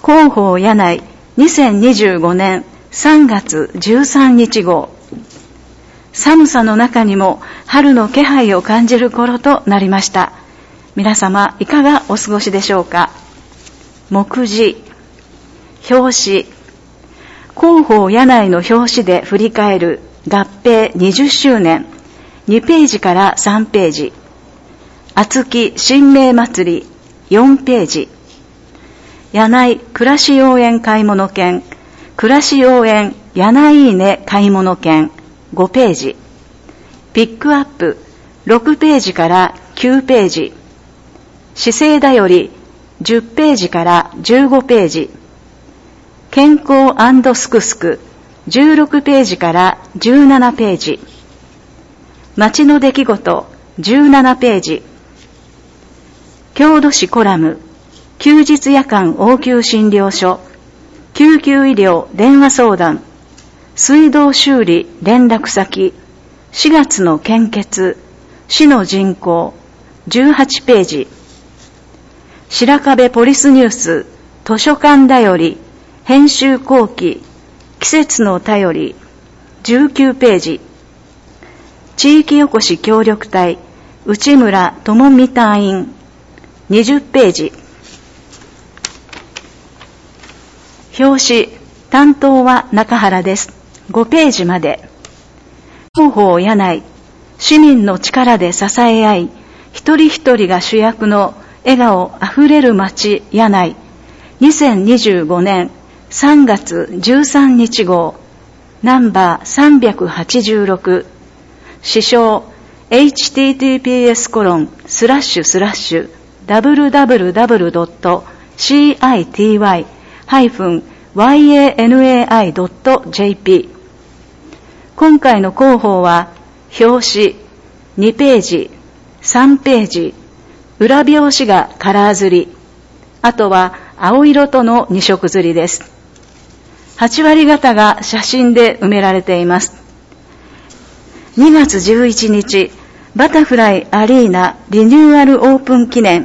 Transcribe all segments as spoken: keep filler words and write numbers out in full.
広報柳井にせんにじゅうごねんさんがつじゅうさんにち号。寒さの中にも春の気配を感じる頃となりました。皆様いかがお過ごしでしょうか。目次、表紙、広報柳井の表紙で振り返る合併にじゅっしゅうねん、にページからさんページ、厚木新名祭りよんページ、柳井暮らし応援買物券、暮らし応援柳井ね買物券ごページ、ピックアップろくページからきゅうページ、資生だよりじゅっページからじゅうごページ、健康&すくすくじゅうろくページからじゅうななページ、街の出来事じゅうななページ、郷土史コラム休日夜間応急診療所救急医療電話相談水道修理連絡先しがつの献血市の人口じゅうはちページ、白壁ポリスニュース図書館だより編集後期季節の便りじゅうきゅうページ、地域おこし協力隊内村智美隊員にじゅっページ、表紙担当は中原です。ごページまで。広報柳井市民の力で支え合い一人一人が主役の笑顔あふれる街柳井にせんにじゅうごねんさんがつじゅうさんにち号ナンバーさんびゃくはちじゅうろく、支障 エイチティーティーピーエスコロンスラッシュスラッシュダブリューダブリューダブリュードットシーアイティーワイハイフンワイエーエヌエーアイドットジェーピー。 今回の広報は表紙にページさんページ、裏表紙がカラー刷り、あとは青色とのに色刷りです。はちわり方が写真で埋められています。にがつじゅういちにちバタフライアリーナリニューアルオープン記念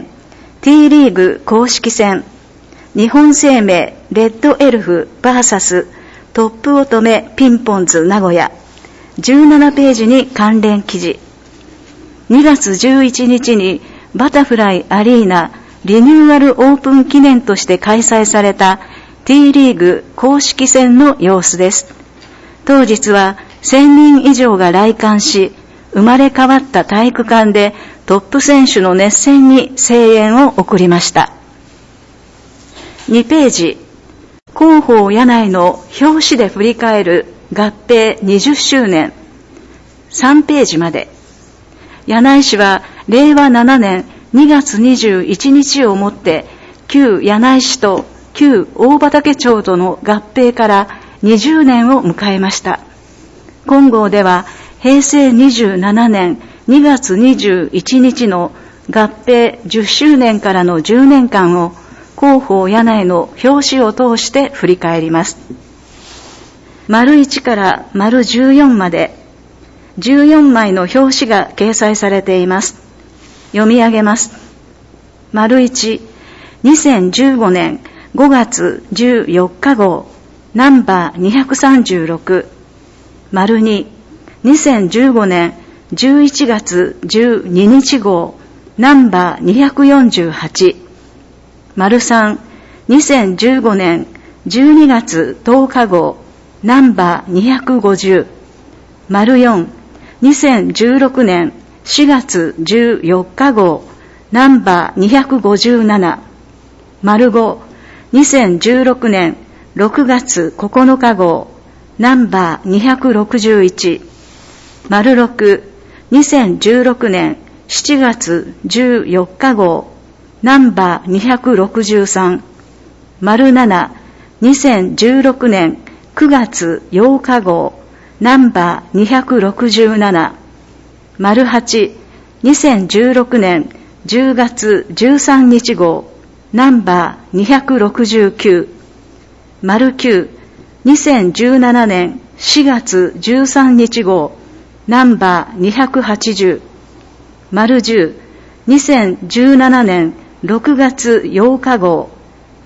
T リーグ公式戦日本生命レッドエルフ ブイエス トップ乙女ピンポンズ名古屋じゅうななページに関連記事、にがつじゅういちにちにバタフライアリーナリニューアルオープン記念として開催された T リーグ公式戦の様子です。当日はせんにん以上が来館し、生まれ変わった体育館でトップ選手の熱戦に声援を送りました。にページ、広報柳井の表紙で振り返る合併にじゅっしゅうねんさんページまで。柳井市はれいわななねんにがつにじゅういちにちをもって旧柳井市と旧大畑町との合併からにじゅうねんを迎えました。金剛ではへいせいにじゅうななねんにがつにじゅういちにちの合併じゅっしゅうねんからのじゅうねんかんを広報柳井の表紙を通して振り返ります。丸いちから丸じゅうよんまでじゅうよんまいの表紙が掲載されています。読み上げます。丸いち、にせんじゅうごねんごがつじゅうよっか号ナンバーにひゃくさんじゅうろく。丸に、にせんじゅうごねんじゅういちがつじゅうににち号ナンバーにひゃくよんじゅうはち。丸さん、にせんじゅうごねんじゅうにがつとおか号ナンバーにひゃくごじゅう。丸よん、にせんじゅうろくねんしがつじゅうよっか号ナンバーにひゃくごじゅうなな。丸ご、にせんじゅうろくねんろくがつここのか号ナンバーにひゃくろくじゅういち。丸ろく、にせんじゅうろくねんしちがつじゅうよっか号ナンバーにひゃくろくじゅうさん。丸なな、にせんじゅうろくねんくがつようか号ナンバーにひゃくろくじゅうなな。丸はち、にせんじゅうろくねんじゅうがつじゅうさんにち号ナンバーにひゃくろくじゅうきゅう。丸きゅう、にせんじゅうななねんしがつじゅうさんにち号ナンバーにひゃくはちじゅう。丸じゅう、にせんじゅうななねんろくがつようか号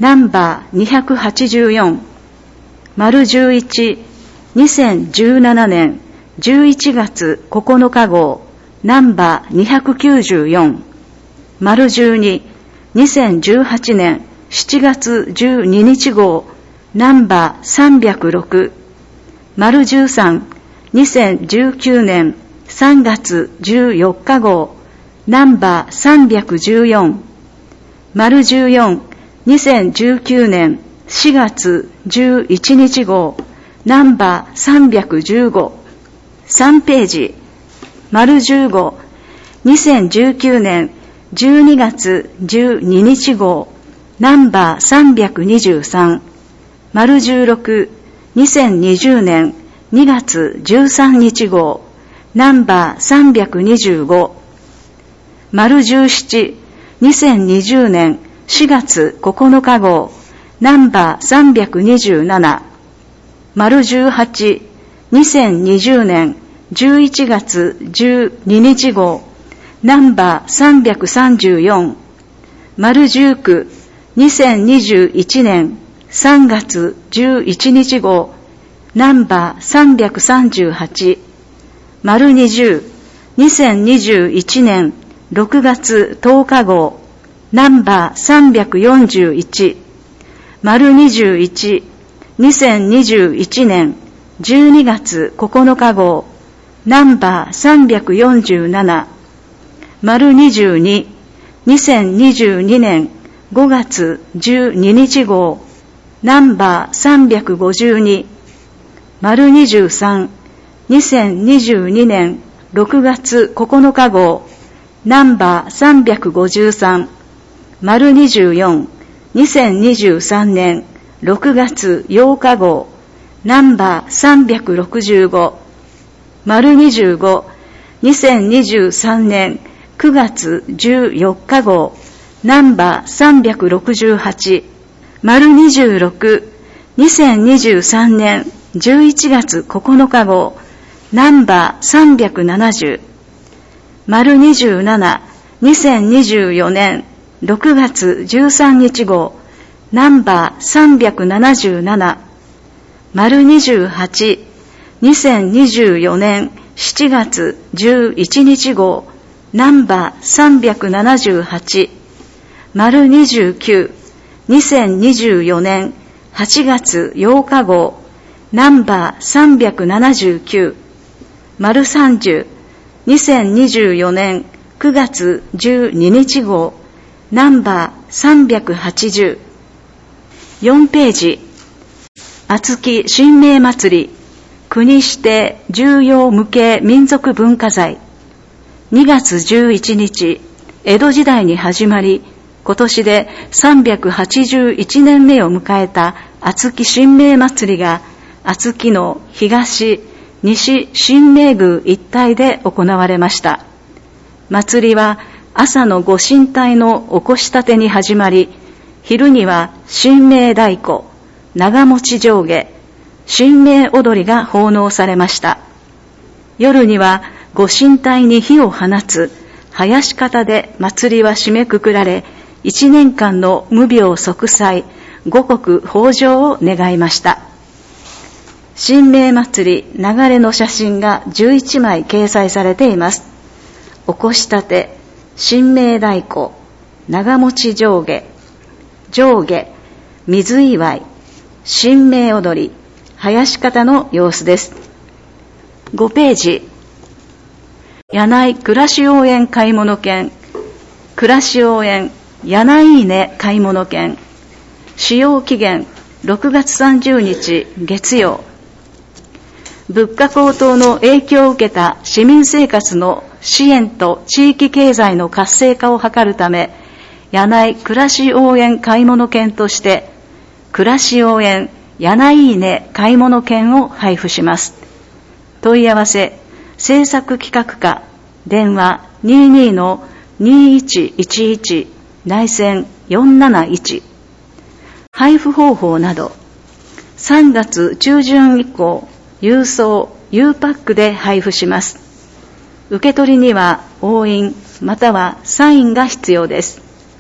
ナンバーにひゃくはちじゅうよん、丸じゅういち、にせんじゅうななねんじゅういちがつここのか号、ナンバーにひゃくきゅうじゅうよん、丸じゅうに、にせんじゅうはちねんしちがつじゅうににち号、ナンバーさんびゃくろく、丸じゅうさん、にせんじゅうきゅうねんさんがつじゅうよっか号、ナンバーさんびゃくじゅうよん、丸じゅうよん、にせんじゅうきゅうねんしがつじゅういちにち号、ナンバーさんびゃくじゅうご、さんページ、丸じゅうご、にせんじゅうきゅうねんじゅうにがつじゅうににち号、ナンバーさんびゃくにじゅうさん、丸じゅうろく、にせんにじゅうねんにがつじゅうさんにち号、ナンバーさんびゃくにじゅうご、丸じゅうなな、にせんにじゅうねんしがつここのか号、ナンバーさんびゃくにじゅうなな、丸じゅうはち、にせんにじゅうねんじゅういちがつじゅうににち号、ナンバーさんびゃくさんじゅうよん、丸じゅうきゅう、にせんにじゅういちねんさんがつじゅういちにち号、ナンバーさんびゃくさんじゅうはち、丸にじゅう、にせんにじゅういちねんろくがつとおか号、ナンバーさんびゃくよんじゅういち、丸にじゅういち、にせんにじゅういちねんじゅうにがつここのか号、ナンバーさんびゃくよんじゅうなな、丸にじゅうに、にせんにじゅうにねんごがつじゅうににち号、ナンバーさんびゃくごじゅうに、丸にじゅうさん、にせんにじゅうにねんろくがつここのか号、ナンバーさんびゃくごじゅうさん、丸にじゅうよん、にせんにじゅうさんねんろくがつようか号、ナンバーさんびゃくろくじゅうご、丸にじゅうご、にせんにじゅうさんねんくがつじゅうよっか号、ナンバーさんびゃくろくじゅうはち、丸にじゅうろく、にせんにじゅうさんねんじゅういちがつここのか号、ナンバーさんびゃくななじゅう、丸にじゅうなな、にせんにじゅうよねんろくがつじゅうさんにち号、ナンバーさんびゃくななじゅうなな、丸にじゅうはち、にせんにじゅうよねんしちがつじゅういちにち号、ナンバーさんびゃくななじゅうはち、丸にじゅうきゅう、にせんにじゅうよねんはちがつようか号、ナンバーさんびゃくななじゅうきゅう、丸さんじゅう、にせんにじゅうよねんくがつじゅうににち号、ナンバーさんびゃくはちじゅう、よんページ、厚木神明祭り、国指定重要無形民族文化財、にがつじゅういちにち、江戸時代に始まり、今年でさんびゃくはちじゅういちねんめを迎えた厚木神明祭りが、厚木の東、西神明宮一帯で行われました。祭りは朝のご神体のおこし立てに始まり、昼には神明太鼓、長持ち上下、神明踊りが奉納されました。夜にはご神体に火を放つ囃子方で祭りは締めくくられ、一年間の無病息災、五穀豊穣を願いました。神明祭り流れの写真がじゅういちまい掲載されています。おこし立て、神明太鼓、長持ち上下、上下、水祝い、神明踊り、囃子方の様子です。ごページ、柳井暮らし応援買物券、暮らし応援柳井ね買物券、使用期限ろくがつさんじゅうにち月曜。物価高騰の影響を受けた市民生活の支援と地域経済の活性化を図るため、柳井暮らし応援買物券として、暮らし応援柳井ね買物券を配布します。問い合わせ、政策企画課、電話 にじゅうに の にいちいちいち 内線よんなないち。配布方法など、さんがつちゅうじゅん以降、郵送、U パックで配布します。受け取りには押印またはサインが必要です。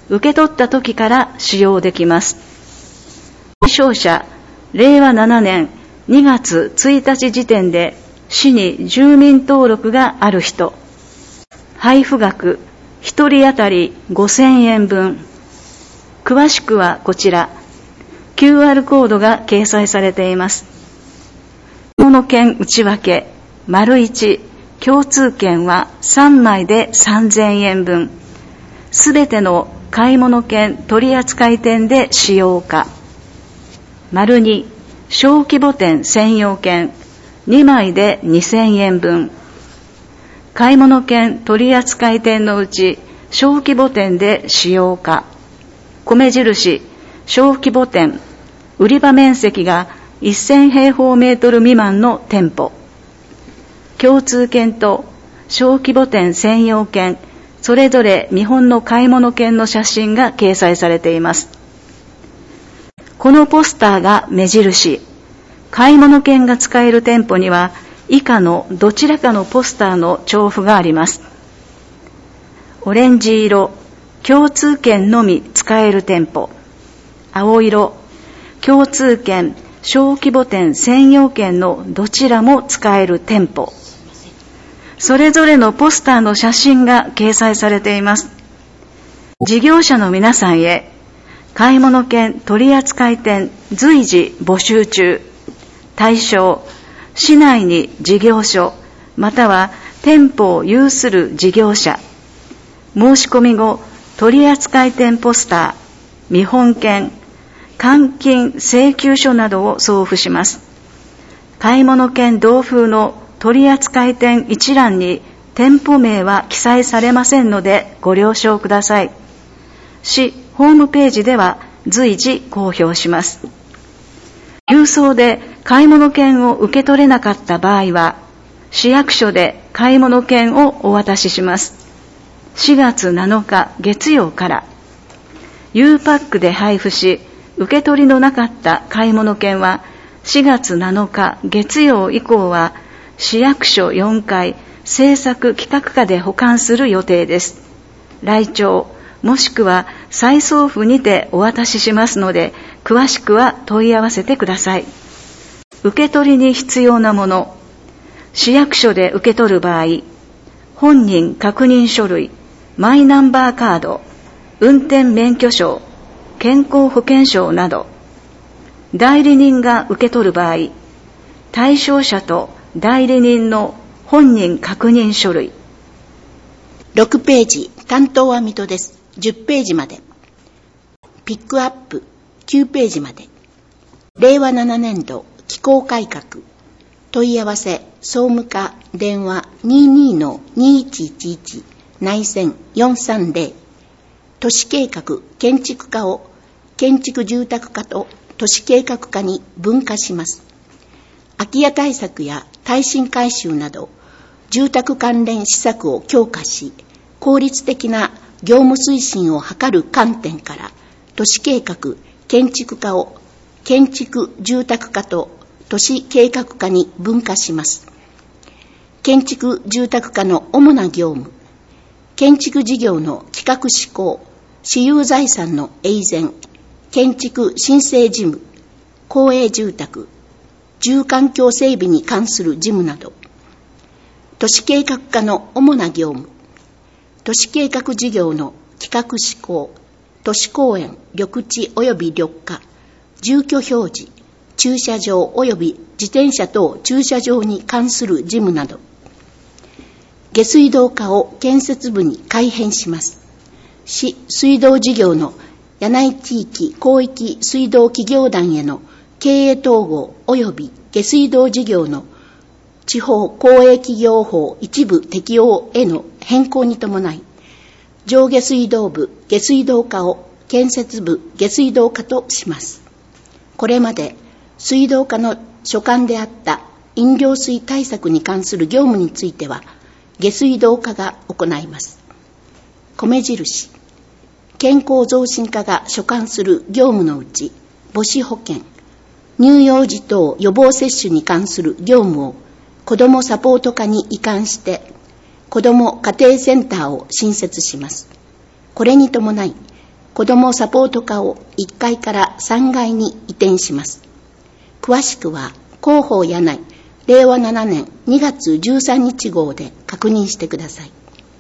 受け取った時から使用できます。対象者、れいわななねんにがつついたち時点で市に住民登録がある人、配布額ひとり当たりごせんえんぶん。詳しくはこちら、キューアール コードが掲載されています。買い物券内訳、丸いち、共通券はさんまいでさんぜんえんぶん。すべての買い物券取扱店で使用可。丸に、小規模店専用券にまいでにせんえんぶん。買い物券取扱店のうち小規模店で使用可。米印、小規模店、売り場面積がせんへいほうメートル未満の店舗。共通券と小規模店専用券、それぞれ見本の買い物券の写真が掲載されています。このポスターが目印。買い物券が使える店舗には以下のどちらかのポスターの重複があります。オレンジ色、共通券のみ使える店舗。青色、共通券、小規模店専用券のどちらも使える店舗。それぞれのポスターの写真が掲載されています。事業者の皆さんへ、買い物券取扱店随時募集中。対象、市内に事業所、または店舗を有する事業者。申し込み後、取扱店ポスター、見本券、換金請求書などを送付します。買い物券同封の取扱店一覧に店舗名は記載されませんのでご了承ください。市ホームページでは随時公表します。郵送で買い物券を受け取れなかった場合は、市役所で買い物券をお渡しします。しがつなのか月曜から、U パックで配布し、受け取りのなかった買い物券は、しがつなのか月曜以降は、市役所よんかい政策企画課で保管する予定です。来庁、もしくは再送付にてお渡ししますので、詳しくは問い合わせてください。受け取りに必要なもの、市役所で受け取る場合、本人確認書類、マイナンバーカード、運転免許証、健康保険証など、代理人が受け取る場合、対象者と代理人の本人確認書類。 ろくページ、担当は水戸です。じゅっページまで。ピックアップ、きゅうページまで。れいわななねんど機構改革。問い合わせ、総務課、電話 にじゅうにのにいちいちいち、内線よんさんぜろ。都市計画、建築課を建築住宅課と都市計画課に分化します。空き家対策や耐震改修など、住宅関連施策を強化し、効率的な業務推進を図る観点から、都市計画、建築課を建築住宅課と都市計画課に分化します。建築住宅課の主な業務、建築事業の企画施行、私有財産の永全、建築申請事務、公営住宅、住環境整備に関する事務など、都市計画課の主な業務、都市計画事業の企画施行、都市公園、緑地及び緑化、住居表示、駐車場及び自転車等駐車場に関する事務など、下水道課を建設部に改編します。市水道事業の柳井地域広域水道企業団への経営統合及び下水道事業の地方公営企業法一部適用への変更に伴い、上下水道部下水道課を建設部下水道課とします。これまで水道課の所管であった飲料水対策に関する業務については、下水道課が行います。米印、健康増進課が所管する業務のうち、母子保健、乳幼児等予防接種に関する業務を子どもサポート課に移管して、子ども家庭センターを新設します。これに伴い、 子どもサポート課をいっかいからさんがいに移転します。詳しくは広報柳井れいわななねんにがつじゅうさんにち号で確認してください。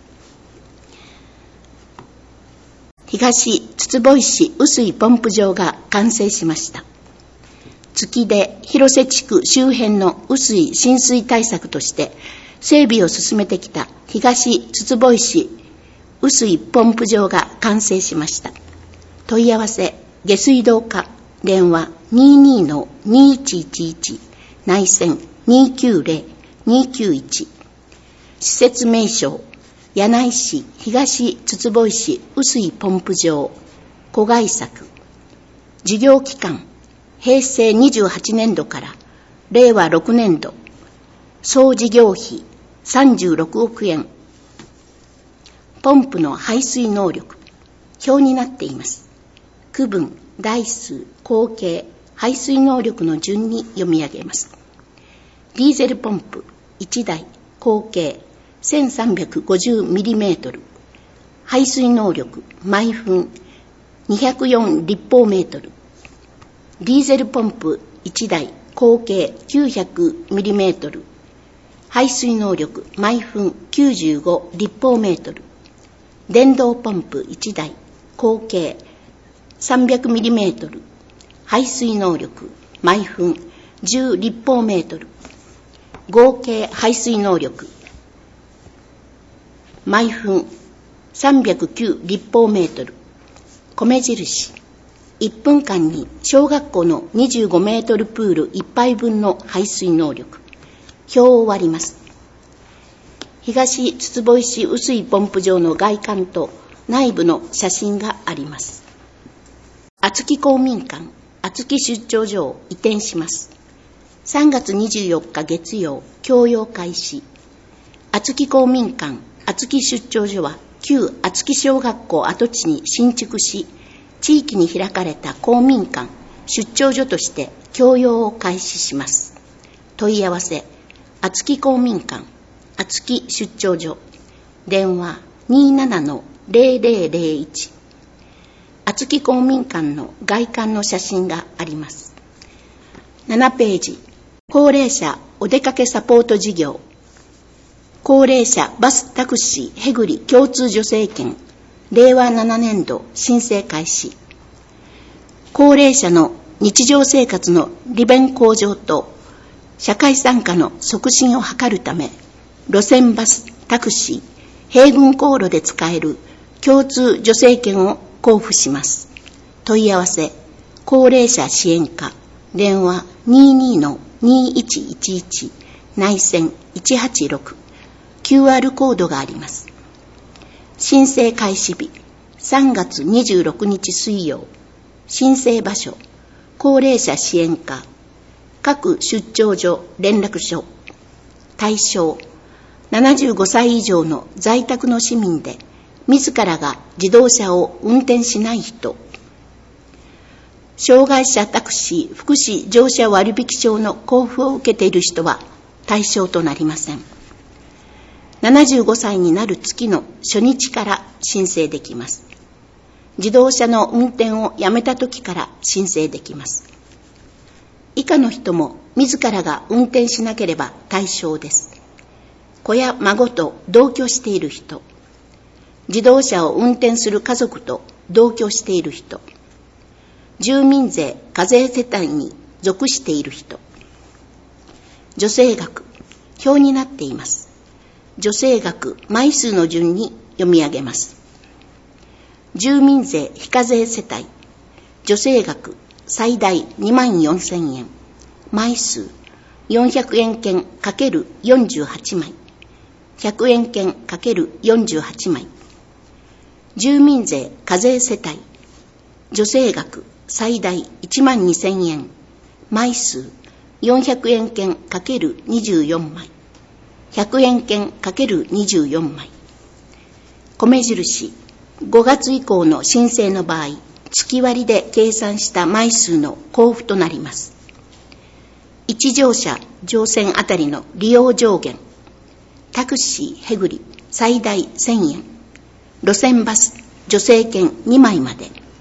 東筒井市雨水ポンプ場が完成しました。月で広瀬地区周辺の雨水浸水対策として整備を進めてきた東筒井市雨水ポンプ場が完成しました。問い合わせ下水道課電話 にじゅうにのにいちいちいち 内線にきゅうぜろにきゅういち。施設名称柳井市東筒井市雨水ポンプ場子会作。事業期間へいせいにじゅうはちねんどかられいわろくねんど。総事業費さんじゅうろくおくえん。ポンプの排水能力表になっています。区分、台数、口径、排水能力の順に読み上げます。ディーゼルポンプいちだい、口径 せんさんびゃくごじゅうミリメートル、排水能力毎分にひゃくよんりっぽうメートル。ディーゼルポンプいちだい、口径きゅうひゃくミリメートル、排水能力毎分きゅうじゅうごりっぽうメートル。電動ポンプいちだい、口径さんびゃくミリメートル、排水能力毎分じゅうりっぽうメートル。合計排水能力毎分さんびゃくきゅうりっぽうメートル。米印いっぷんかんに小学校のにじゅうごメートルプールいっぱいぶんの排水能力。表を割ります。東筒井市雨水ポンプ場の外観と内部の写真があります。厚木公民館厚木出張所を移転します。さんがつにじゅうよっか月曜、供用開始。厚木公民館厚木出張所は旧厚木小学校跡地に新築し、地域に開かれた公民館出張所として供用を開始します。問い合わせ厚木公民館厚木出張所電話 にじゅうななのぜろぜろぜろいち。厚木公民館の外観の写真があります。ななページ、高齢者お出かけサポート事業。高齢者バスタクシーへぐり共通助成券れいわななねんど申請開始。高齢者の日常生活の利便向上と社会参加の促進を図るため、路線バス、タクシー、並軍航路で使える共通助成券を交付します。問い合わせ、高齢者支援課、電話 にじゅうにのにいちいちいち、内線いちはちろく、キューアール コードがあります。申請開始日、さんがつにじゅうろくにち水曜。申請場所、高齢者支援課、各出張所連絡所。対象、ななじゅうごさい以上の在宅の市民で、自らが自動車を運転しない人。障害者タクシー福祉乗車割引証の交付を受けている人は対象となりません。ななじゅうごさいになる月の初日から申請できます。自動車の運転をやめた時から申請できます。以下の人も自らが運転しなければ対象です。子や孫と同居している人、自動車を運転する家族と同居している人、住民税課税世帯に属している人。助成額、表になっています。助成額枚数の順に読み上げます。住民税非課税世帯、助成額最大にまんよんせんえん、枚数よんひゃくえん券 ×よんじゅうはちまい、ひゃくえん券 ×よんじゅうはちまい。住民税課税世帯、助成額最大いちまんにせんえん、枚数よんひゃくえん券 ×にじゅうよんまい、ひゃくえん券 ×にじゅうよんまい。米印、ごがつ以降の申請の場合、月割で計算した枚数の交付となります。いち乗車乗船あたりの利用上限、タクシーへぐり最大せんえん、路線バス助成券にまいまで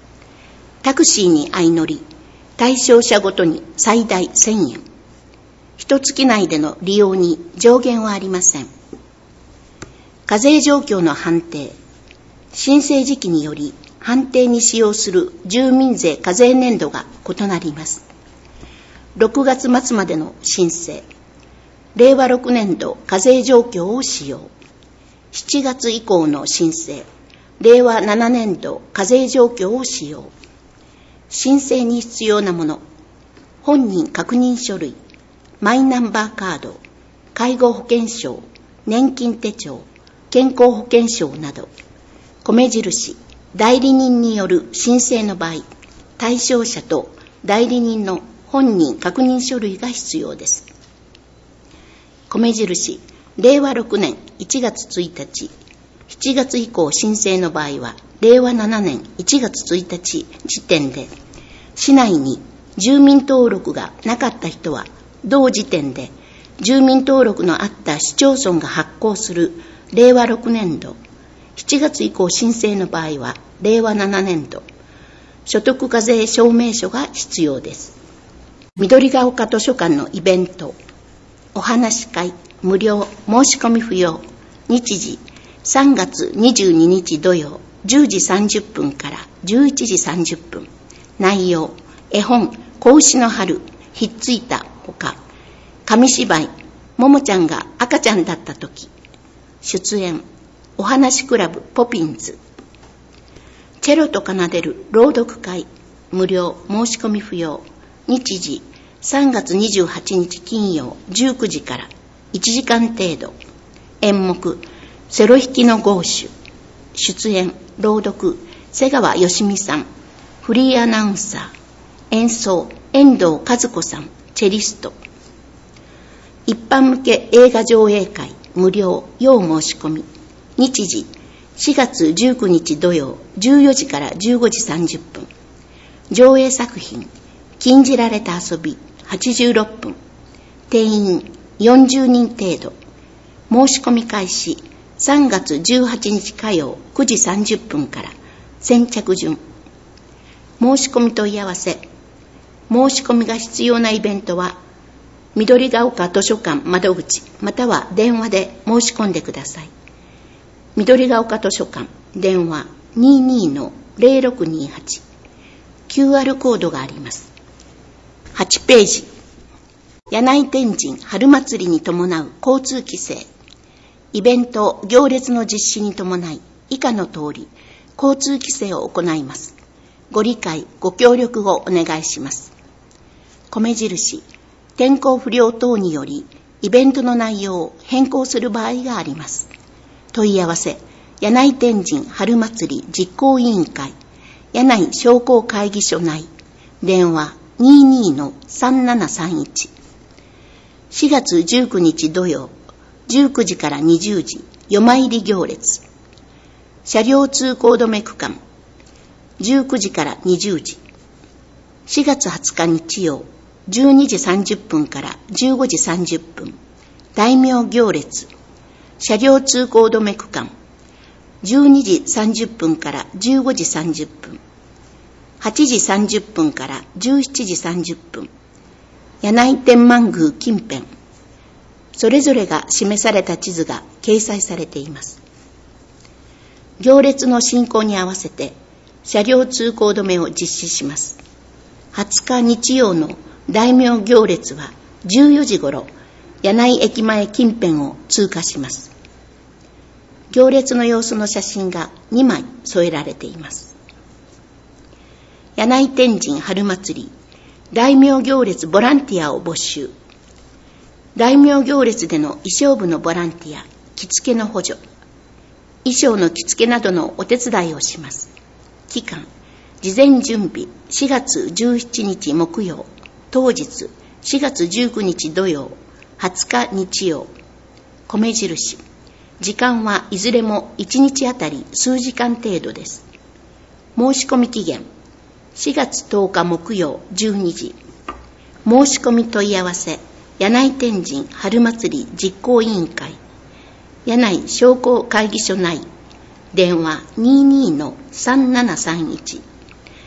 タクシーに相乗り、対象者ごとに最大せんえん。一月内での利用に上限はありません。課税状況の判定。申請時期により判定に使用する住民税課税年度が異なります。ろくがつ末までの申請。れいわろくねんど課税状況を使用。しちがつ以降の申請。れいわななねんど課税状況を使用。申請に必要なもの。本人確認書類、マイナンバーカード、介護保険証、年金手帳、健康保険証など、米印、代理人による申請の場合、対象者と代理人の本人確認書類が必要です。米印、れいわろくねんいちがつついたち、しちがつ以降申請の場合は、れいわななねんいちがつついたち時点で、市内に住民登録がなかった人は、同時点で住民登録のあった市町村が発行するれいわろくねんど、しちがつ以降申請の場合はれいわななねんど、所得課税証明書が必要です。緑が丘図書館のイベント、お話し会、無料、申し込み不要、日時、さんがつにじゅうににち土曜、じゅうじさんじゅっぷんからじゅういちじさんじゅっぷん、内容、絵本、子牛の春、ひっついたほか、紙芝居、ももちゃんが赤ちゃんだった時、出演、お話クラブポピンズ、チェロと奏でる朗読会、無料、申し込み不要、日時、さんがつにじゅうはちにち金曜じゅうくじからいちじかん程度、演目、セロ弾きのゴーシュ、出演、朗読、瀬川よしみさん、フリーアナウンサー、演奏、遠藤和子さん、チェリスト。一般向け映画上映会、無料、要申し込み。日時、しがつじゅうくにち土曜、じゅうよじからじゅうごじさんじゅっぷん。上映作品、禁じられた遊び、はちじゅうろっぷん。定員、よんじゅうにん程度。申し込み開始、さんがつじゅうはちにち火曜くじさんじゅっぷんから先着順。申し込み問い合わせ。申し込みが必要なイベントは緑が丘図書館窓口または電話で申し込んでください。緑が丘図書館電話 にじゅうにのぜろろくにはち キューアール コードがあります。はちページ、柳井天神春祭りに伴う交通規制。イベント行列の実施に伴い以下の通り交通規制を行います。ご理解ご協力をお願いします。米印、天候不良等によりイベントの内容を変更する場合があります。問い合わせ、柳井天神春祭り実行委員会柳井商工会議所内、電話 にじゅうにのさんななさんいち。しがつじゅうくにち土曜じゅうくじからにじゅうじ夜参り行列。車両通行止め区間じゅうくじからにじゅうじ。しがつはつか日曜じゅうにじさんじゅっぷんからじゅうごじさんじゅっぷん大名行列。車両通行止め区間じゅうにじさんじゅっぷんからじゅうごじさんじゅっぷん、はちじさんじゅっぷんからじゅうしちじさんじゅっぷん、柳井天満宮近辺。それぞれが示された地図が掲載されています。行列の進行に合わせて車両通行止めを実施します。はつか日曜の大名行列はじゅうよじごろ柳井駅前近辺を通過します。行列の様子の写真がにまい添えられています。柳井天神春祭り大名行列ボランティアを募集。大名行列での衣装部のボランティア、着付けの補助、衣装の着付けなどのお手伝いをします。期間、事前準備しがつじゅうしちにち木曜、当日しがつじゅうくにち土曜、はつか日曜。米印、時間はいずれもいちにちあたり数時間程度です。申し込み期限、しがつとおか木曜じゅうにじ。申し込み問い合わせ、柳井天神春祭り実行委員会柳井商工会議所内、電話 にじゅうにのさんななさんいち。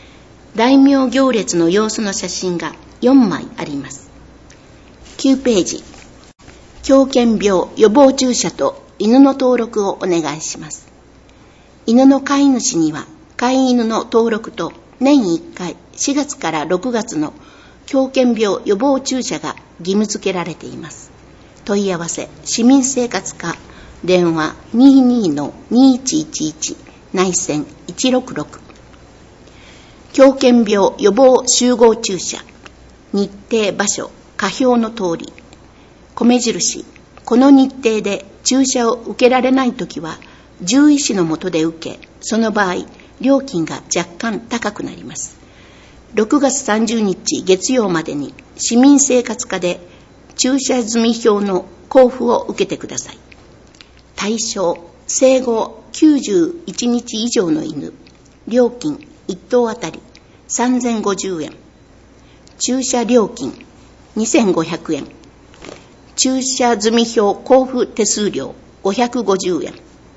大名行列の様子の写真がよんまいあります。きゅうページ、狂犬病予防注射と犬の登録をお願いします。犬の飼い主には飼い犬の登録と年いっかいしがつからろくがつの狂犬病予防注射が義務付けられています。問い合わせ市民生活課電話 にじゅうに のにせんいちじゅういち 内線いちろくろく。狂犬病予防集合注射、日程場所下表の通り、米印、この日程で注射を受けられないときは獣医師の下で受け、その場合料金が若干高くなります。ろくがつさんじゅうにち月曜までに市民生活課で注射済み表の交付を受けてください。対象、生後きゅうじゅういちにち以上の犬、料金いっ頭あたりさんぜんごじゅうえん、注射料金にせんごひゃくえん、注射済み表交付手数料ごひゃくごじゅうえん。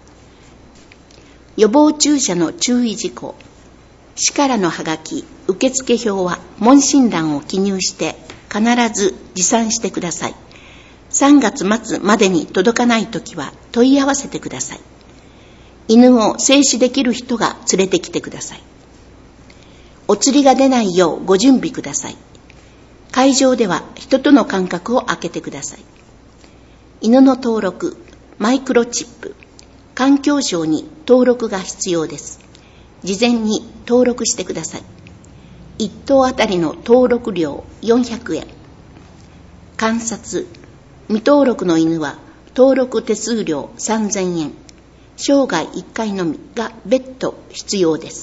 予防注射の注意事項。市からのはがき、受付表は問診欄を記入して必ず持参してください。さんがつ末までに届かないときは問い合わせてください。犬を静止できる人が連れてきてください。お釣りが出ないようご準備ください。会場では人との間隔を空けてください。犬の登録、マイクロチップ、環境省に登録が必要です。事前に登録してください。いっ頭あたりの登録料よんひゃくえん。観察、未登録の犬は登録手数料さんぜんえん。生涯いっかいのみが別途必要です。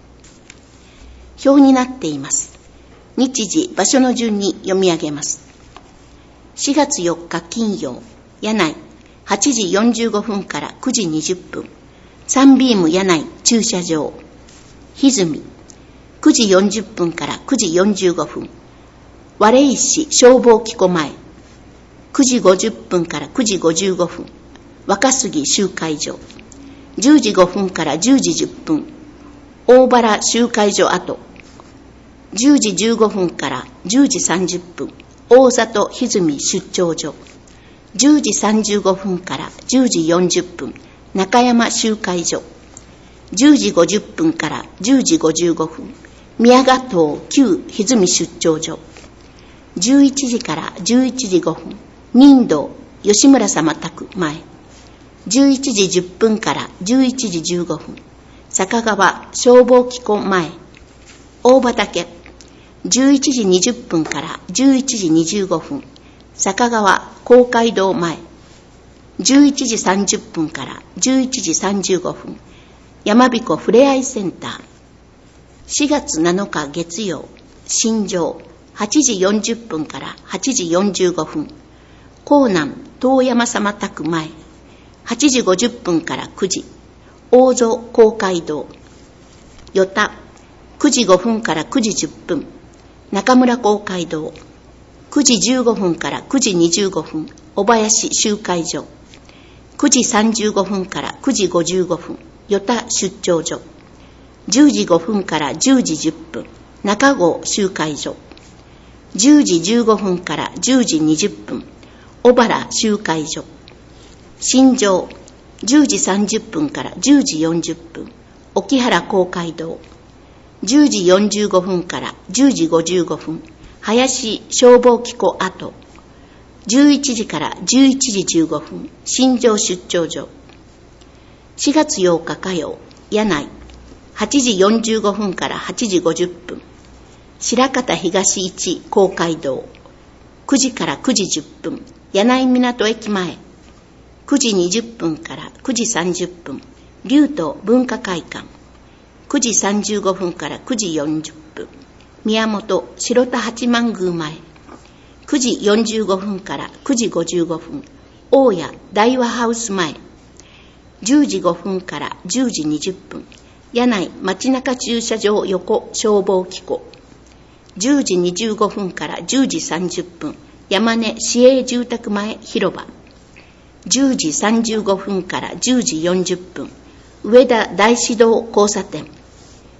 表になっています。日時、場所の順に読み上げます。しがつよっか金曜、柳井はちじよんじゅうごふんからくじにじゅっぷん、サンビーム柳井駐車場。歪み、くじよんじゅっぷんからくじよんじゅうごふん、割石消防機構前。くじごじゅっぷんからくじごじゅうごふん、若杉集会所。じゅうじごふんからじゅうじじゅっぷん、大原集会所跡。じゅうじじゅうごふんからじゅうじさんじゅっぷん、大里歪み出張所。じゅうじさんじゅうごふんからじゅうじよんじゅっぷん、中山集会所。じゅうじごじゅっぷんからじゅうじごじゅうごふん、宮賀島旧歪み出張所。じゅういちじからじゅういちじごふん、任道吉村様宅前。じゅういちじじゅっぷんからじゅういちじじゅうごふん、坂川消防機構前。大畑、じゅういちじにじゅっぷんからじゅういちじにじゅうごふん、坂川公会堂前。じゅういちじさんじゅっぷんからじゅういちじさんじゅうごふん、山彦ふれあいセンター。しがつなのか月曜、新庄はちじよんじゅっぷんからはちじよんじゅうごふん、江南遠山様宅前。はちじごじゅっぷんからくじ、大蔵公会堂。与田くじごふんからくじじゅっぷん、中村公会堂。くじじゅうごふんからくじにじゅうごふん、小林集会所。くじさんじゅうごふんからくじごじゅうごふん、与田出張所。じゅうじごふんからじゅうじじゅっぷん、中郷集会所。じゅうじじゅうごふんからじゅうじにじゅっぷん、小原集会所。新庄じゅうじさんじゅっぷんからじゅうじよんじゅっぷん、沖原公会堂。じゅうじよんじゅうごふんからじゅうじごじゅうごふん、林消防機構跡。じゅういちじからじゅういちじじゅうごふん、新庄出張所。しがつようか火曜、柳井はちじよんじゅうごふんからはちじごじゅっぷん、白方東一公会堂。くじからくじじゅっぷん、柳井港駅前。くじにじゅっぷんからくじさんじゅっぷん、竜都文化会館。くじさんじゅうごふんからくじよんじゅっぷん、宮本白田八幡宮前。くじよんじゅうごふんからくじごじゅうごふん、大谷大和ハウス前。じゅうじごふんからじゅうじにじゅっぷん、柳井町中駐車場横消防機構。じゅうじにじゅうごふんからじゅうじさんじゅっぷん、山根市営住宅前広場。じゅうじさんじゅうごふんからじゅうじよんじゅっぷん、上田大師堂交差点。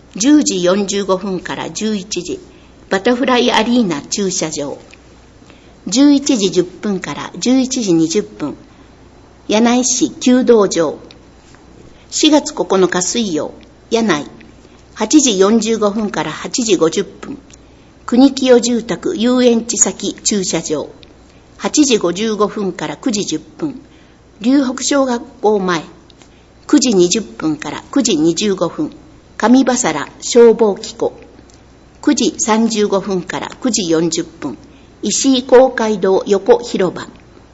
じゅうじよんじゅうごふんからじゅういちじ、バタフライアリーナ駐車場。じゅういちじじゅっぷんからじゅういちじにじゅっぷん、柳井市弓道場。しがつここのか水曜、柳井、はちじよんじゅうごふんからはちじごじゅっぷん、国清住宅遊園地先駐車場。はちじごじゅうごふんからくじじゅっぷん、龍北小学校前。くじにじゅっぷんからくじにじゅうごふん、上バサラ消防機構。くじさんじゅうごふんからくじよんじゅっぷん、石井公会堂横広場。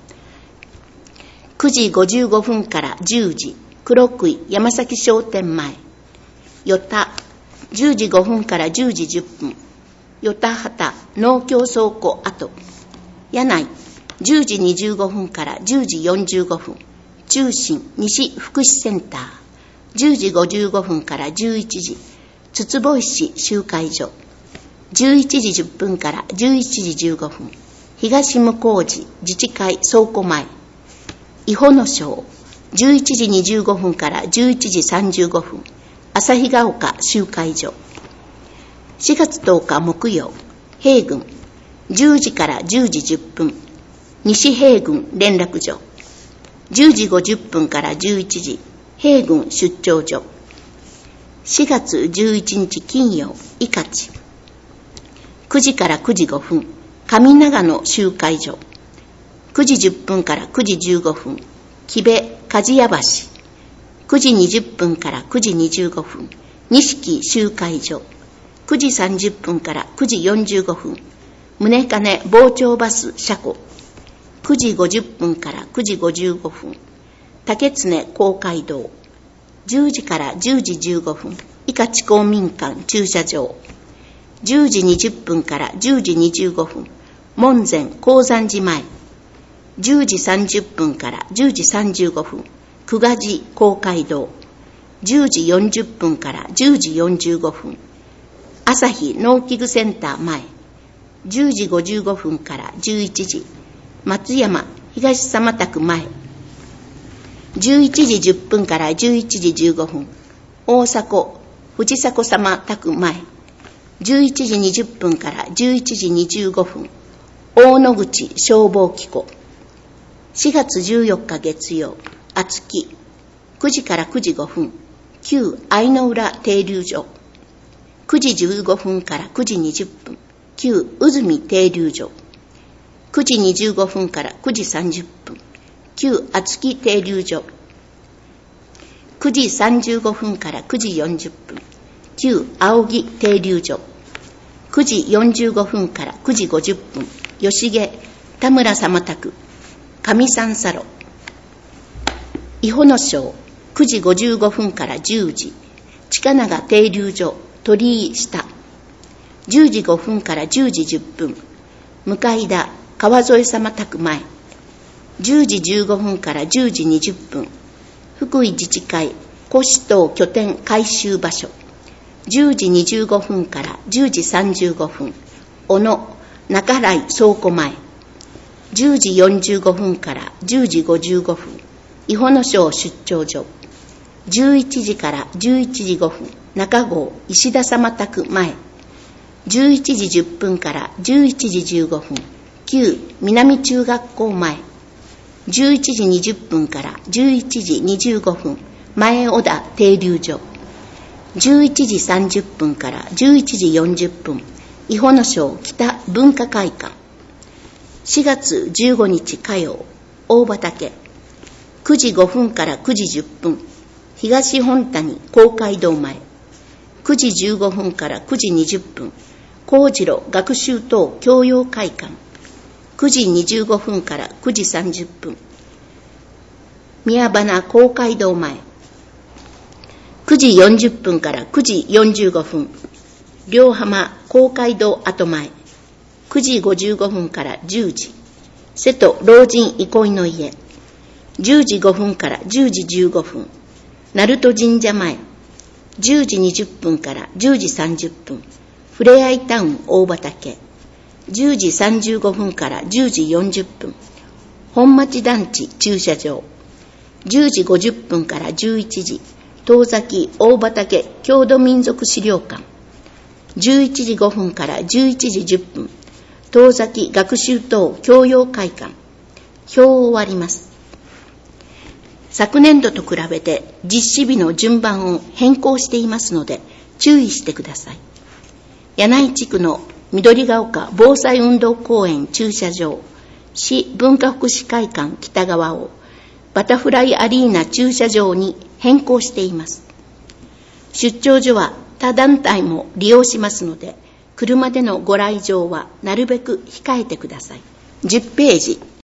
くじごじゅうごふんからじゅうじ、黒杭山崎商店前。よた、じゅうじごふんからじゅうじじゅっぷん、よたはた農協倉庫跡。柳井、じゅうじにじゅうごふんからじゅうじよんじゅうごふん、中心西福祉センター。じゅうじごじゅうごふんからじゅういちじ、筒坊石集会所。じゅういちじじゅっぷんからじゅういちじじゅうごふん、東向寺自治会倉庫前。伊保の章、じゅういちじにじゅうごふんからじゅういちじさんじゅうごふん、旭ヶ丘集会所。しがつとおか木曜、平郡、じゅうじからじゅうじじゅっぷん、西平郡連絡所。じゅうじごじゅっぷんからじゅういちじ、平郡出張所。しがつじゅういちにち金曜、伊勝、くじからくじごふん、上長野集会所。くじじゅっぷんからくじじゅうごふん、木部鍛冶屋橋。くじにじゅっぷんからくじにじゅうごふん、錦集会所。くじさんじゅっぷんからくじよんじゅうごふん、宗金傍聴バス車庫。くじごじゅっぷんからくじごじゅうごふん、竹常公会堂。じゅうじからじゅうじじゅうごふん、伊勝公民館駐車場。じゅうじにじゅっぷんからじゅうじにじゅうごふん、門前高山寺前。じゅうじさんじゅっぷんからじゅうじさんじゅうごふん、久我寺公会堂。じゅうじよんじゅっぷんからじゅうじよんじゅうごふん、朝日農機具センター前。じゅうじごじゅうごふんからじゅういちじ、松山東様宅前。じゅういちじじゅっぷんからじゅういちじじゅうごふん、大迫藤迫様宅前。じゅういちじにじゅっぷんからじゅういちじにじゅうごふん、大野口消防機構。しがつじゅうよっか月曜、厚木、くじからくじごふん、旧愛の浦停留所。くじじゅうごふんからくじにじゅっぷん、旧渦見停留所。くじにじゅうごふんからくじさんじゅっぷん、旧厚木停留所。くじさんじゅうごふんからくじよんじゅっぷん、旧青木停留所。くじよんじゅうごふんからくじごじゅっぷん、吉毛田村様宅上三サロ。伊保の章、くじごじゅうごふんからじゅうじ、近長停留所鳥居下。じゅうじごふんからじゅうじじゅっぷん、向田川添様宅前。じゅうじじゅうごふんからじゅうじにじゅっぷん、福井自治会古市島拠点改修場所。じゅうじにじゅうごふんからじゅうじさんじゅうごふん、小野中来倉庫前。じゅうじよんじゅうごふんからじゅうじごじゅうごふん、伊保の章出張所。じゅういちじからじゅういちじごふん、中郷石田様宅前。じゅういちじじゅっぷんからじゅういちじじゅうごふん、旧南中学校前。じゅういちじにじゅっぷんからじゅういちじにじゅうごふん、前小田停留所。じゅういちじさんじゅっぷんからじゅういちじよんじゅっぷん、伊保の章北文化会館。しがつじゅうごにち火曜、大畑、くじごふんからくじじゅっぷん、東本谷公会堂前。くじじゅうごふんからくじにじゅっぷん、幸次郎学習等教養会館。くじにじゅうごふんからくじさんじゅっぷん、宮花公会堂前。くじよんじゅっぷんからくじよんじゅうごふん、両浜公会堂跡前。くじごじゅうごふんからじゅうじ、瀬戸老人憩いの家。じゅうじごふんからじゅうじじゅうごふん、鳴門神社前。じゅうじにじゅっぷんからじゅうじさんじゅっぷん、ふれあいタウン大畑。じゅうじさんじゅうごふんからじゅうじよんじゅっぷん、本町団地駐車場。じゅうじごじゅっぷんからじゅういちじ、 遠崎大畑郷土民族資料館、じゅういちじごふんからじゅういちじじゅっぷん、遠崎学習等教養会館。表を割ります。昨年度と比べて実施日の順番を変更していますので注意してください。柳井地区の緑が丘防災運動公園駐車場、市文化福祉会館北側をバタフライアリーナ駐車場に変更しています。出張所は他団体も利用しますので、車でのご来場はなるべく控えてください。じゅっページ。